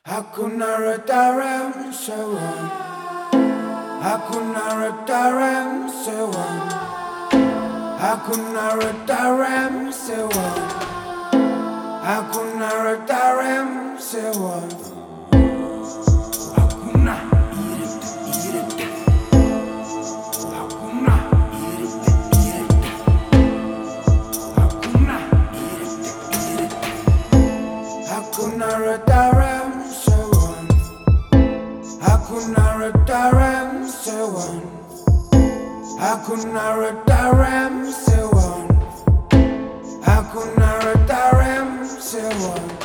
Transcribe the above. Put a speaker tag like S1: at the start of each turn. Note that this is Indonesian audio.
S1: Hakuna Rataram Sawan. Hakuna Rataram Sawan. Hakuna Rataram Sawan. Hakuna Rataram Sawan. Hakuna irita. Hakuna irita. Hakuna irita. Hakuna Rataram Sawan. Hakuna Rataram Sawan. Hakuna Rataram Sawan. Hakuna Rataram Sawan.